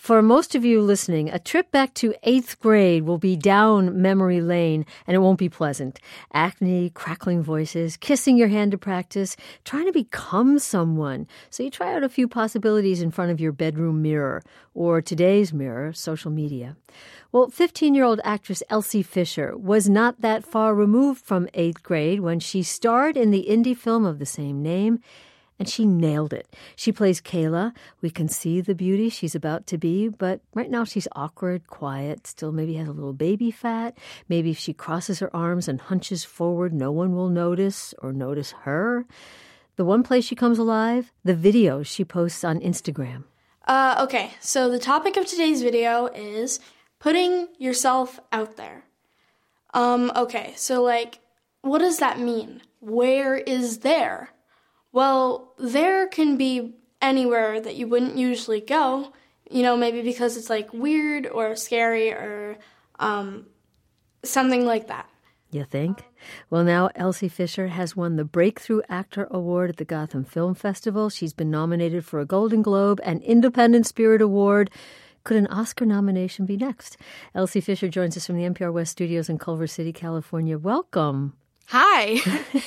For most of you listening, a trip back to 8th grade will be down memory lane, and it won't be pleasant. Acne, crackling voices, kissing your hand to practice, trying to become someone. So you try out a few possibilities in front of your bedroom mirror, or today's mirror, social media. Well, 15-year-old actress Elsie Fisher was not that far removed from 8th grade when she starred in the indie film of the same name, and she nailed it. She plays Kayla. We can see the beauty she's about to be, but right now she's awkward, quiet, still maybe has a little baby fat. Maybe if she crosses her arms and hunches forward, no one will notice or notice her. The one place she comes alive, the videos she posts on Instagram. Okay, so the topic of today's video is putting yourself out there. Okay, so what does that mean? Where is there? Well, there can be anywhere that you wouldn't usually go, maybe because it's weird or scary or something like that. You think? Well, now Elsie Fisher has won the Breakthrough Actor Award at the Gotham Film Festival. She's been nominated for a Golden Globe and Independent Spirit Award. Could an Oscar nomination be next? Elsie Fisher joins us from the NPR West Studios in Culver City, California. Welcome. Hi.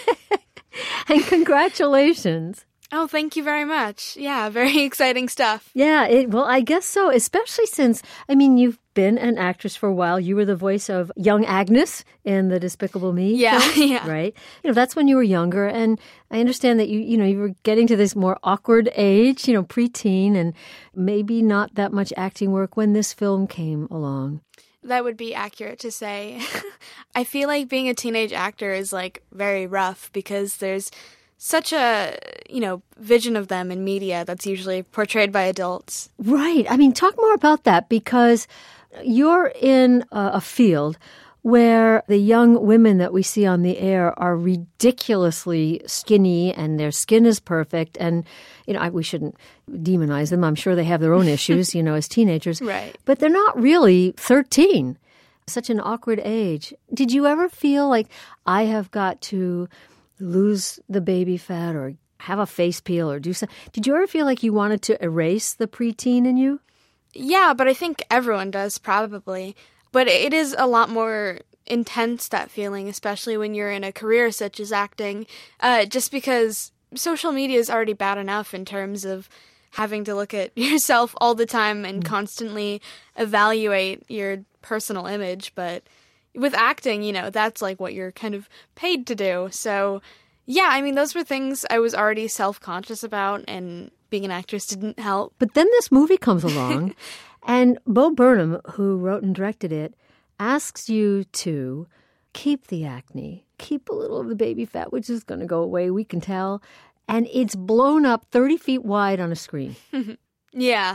And congratulations. Oh, thank you very much. Yeah, very exciting stuff. Yeah, well, I guess so, especially since, you've been an actress for a while. You were the voice of young Agnes in the Despicable Me film, yeah. Right? That's when you were younger, and I understand that you were getting to this more awkward age, preteen, and maybe not that much acting work when this film came along. That would be accurate to say. I feel like being a teenage actor is very rough because there's such a, vision of them in media that's usually portrayed by adults. Right. Talk more about that because you're in a field where the young women that we see on the air are ridiculously skinny and their skin is perfect. And, we shouldn't demonize them. I'm sure they have their own issues, as teenagers. Right. But they're not really 13. Such an awkward age. Did you ever feel like I have got to lose the baby fat or have a face peel or do something? Did you ever feel like you wanted to erase the preteen in you? Yeah, but I think everyone does probably. But it is a lot more intense, that feeling, especially when you're in a career such as acting, just because social media is already bad enough in terms of having to look at yourself all the time and constantly evaluate your personal image. But with acting, that's what you're kind of paid to do. So, yeah, those were things I was already self-conscious about, and being an actress didn't help. But then this movie comes along. And Bo Burnham, who wrote and directed it, asks you to keep the acne, keep a little of the baby fat, which is going to go away, we can tell. And it's blown up 30 feet wide on a screen. Yeah.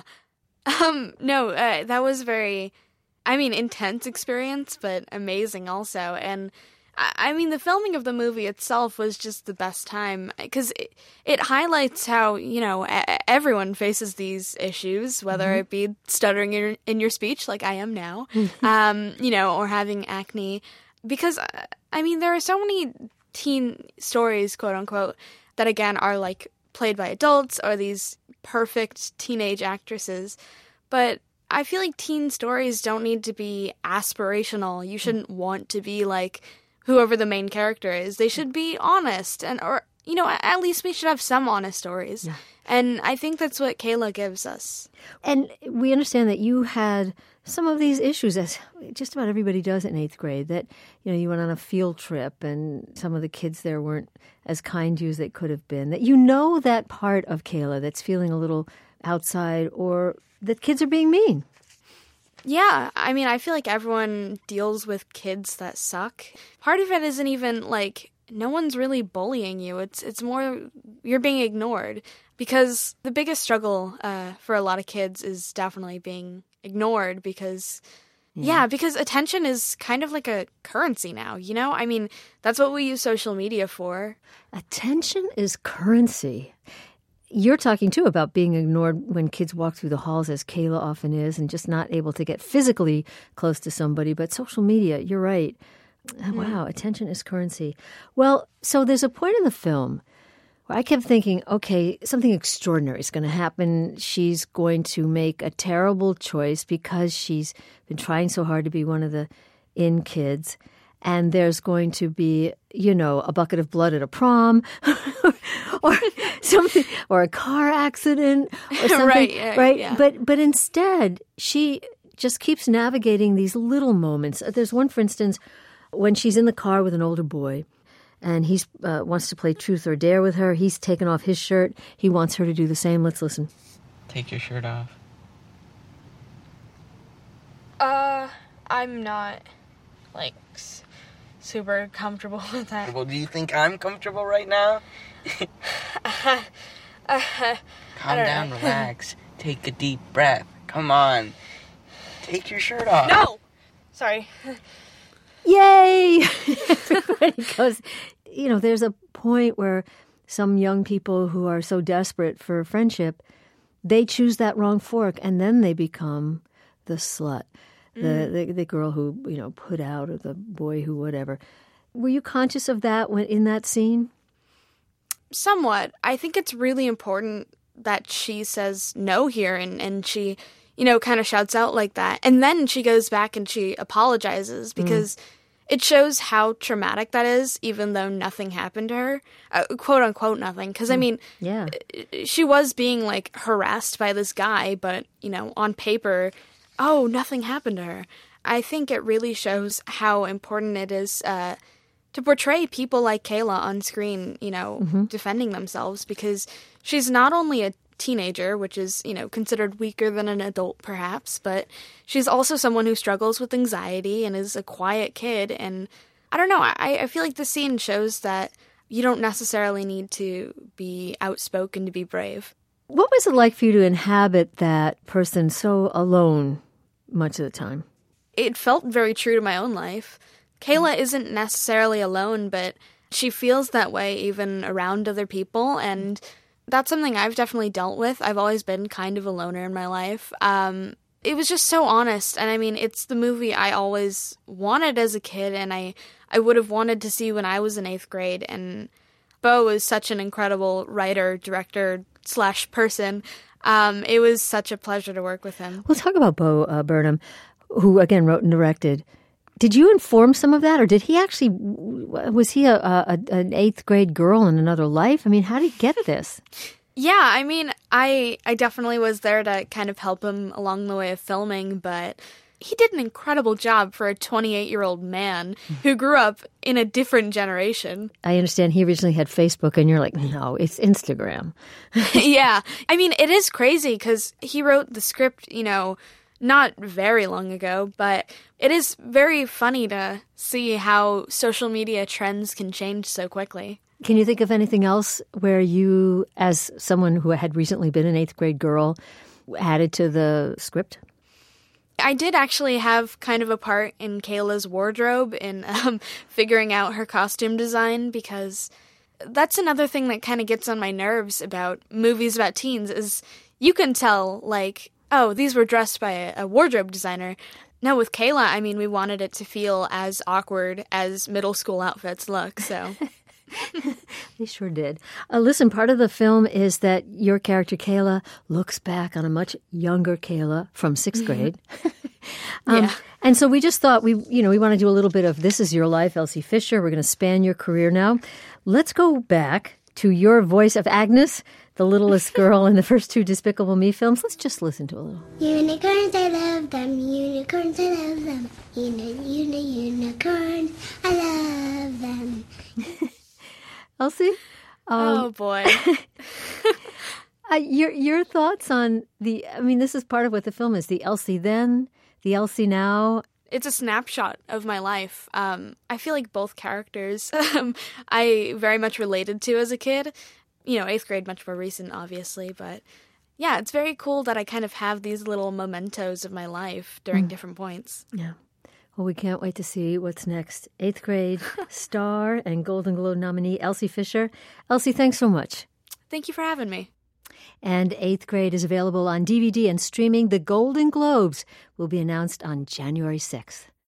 No, that was very, intense experience, but amazing also. And the filming of the movie itself was just the best time because it highlights how, everyone faces these issues, whether it be stuttering in your speech like I am now, or having acne. Because, there are so many teen stories, quote unquote, that again are played by adults or these perfect teenage actresses. But I feel like teen stories don't need to be aspirational. You shouldn't want to be whoever the main character is. They should be honest or at least we should have some honest stories. Yeah. And I think that's what Kayla gives us. And we understand that you had some of these issues, as just about everybody does in 8th grade, that, you went on a field trip and some of the kids there weren't as kind to you as they could have been. That that part of Kayla that's feeling a little outside or that kids are being mean. Yeah, I feel like everyone deals with kids that suck. Part of it isn't even no one's really bullying you. It's more you're being ignored because the biggest struggle for a lot of kids is definitely being ignored because because attention is kind of like a currency now, that's what we use social media for. Attention is currency. You're talking, too, about being ignored when kids walk through the halls, as Kayla often is, and just not able to get physically close to somebody. But social media, you're right. Wow, attention is currency. Well, so there's a point in the film I kept thinking, okay, something extraordinary is going to happen. She's going to make a terrible choice because she's been trying so hard to be one of the in kids. And there's going to be, a bucket of blood at a prom or something, or a car accident or something. right? Yeah. But instead, she just keeps navigating these little moments. There's one, for instance, when she's in the car with an older boy. And he wants to play truth or dare with her. He's taken off his shirt. He wants her to do the same. Let's listen. Take your shirt off. I'm not, super comfortable with that. Well, do you think I'm comfortable right now? Calm down, relax. Take a deep breath. Come on. Take your shirt off. No! Sorry. Yay! Everybody goes, there's a point where some young people who are so desperate for friendship, they choose that wrong fork and then they become the slut, the girl who, put out, or the boy who whatever. Were you conscious of that in that scene? Somewhat. I think it's really important that she says no here and she, kind of shouts out like that. And then she goes back and she apologizes because it shows how traumatic that is, even though nothing happened to her. Quote unquote nothing. Because, she was being, harassed by this guy, but, on paper, nothing happened to her. I think it really shows how important it is to portray people like Kayla on screen, defending themselves, because she's not only a teenager, which is, considered weaker than an adult perhaps, but she's also someone who struggles with anxiety and is a quiet kid. And I don't know, I feel like the scene shows that you don't necessarily need to be outspoken to be brave. What was it like for you to inhabit that person so alone much of the time? It felt very true to my own life. Kayla isn't necessarily alone, but she feels that way even around other people, and that's something I've definitely dealt with. I've always been kind of a loner in my life. It was just so honest, and it's the movie I always wanted as a kid, and I would have wanted to see when I was in 8th grade, and Bo is such an incredible writer, director / person. It was such a pleasure to work with him. We'll talk about Bo Burnham, who, again, wrote and directed. Did you inform some of that, or did he actually, was he an 8th grade girl in another life? How did he get this? Yeah, I definitely was there to kind of help him along the way of filming, but he did an incredible job for a 28-year-old man who grew up in a different generation. I understand he originally had Facebook, and you're like, no, it's Instagram. Yeah. It is crazy because he wrote the script, not very long ago, but it is very funny to see how social media trends can change so quickly. Can you think of anything else where you, as someone who had recently been an 8th grade girl, added to the script? I did actually have kind of a part in Kayla's wardrobe in figuring out her costume design, because that's another thing that kind of gets on my nerves about movies about teens is you can tell, these were dressed by a wardrobe designer. Now with Kayla, we wanted it to feel as awkward as middle school outfits look, so... They sure did. Listen, part of the film is that your character, Kayla, looks back on a much younger Kayla from 6th grade. Yeah. And so we just thought we want to do a little bit of This Is Your Life, Elsie Fisher. We're going to span your career now. Let's go back to your voice of Agnes, the littlest girl in the first 2 Despicable Me films. Let's just listen to a little. Unicorns, I love them. Unicorns, I love them. Unicorns, I love them. Elsie? Oh, boy. Your thoughts on this is part of what the film is, the Elsie then, the Elsie now. It's a snapshot of my life. I feel like both characters I very much related to as a kid. 8th grade, much more recent, obviously. But yeah, it's very cool that I kind of have these little mementos of my life during different points. Yeah. Well, we can't wait to see what's next. 8th grade star and Golden Globe nominee Elsie Fisher. Elsie, thanks so much. Thank you for having me. And 8th grade is available on DVD and streaming. The Golden Globes will be announced on January 6th.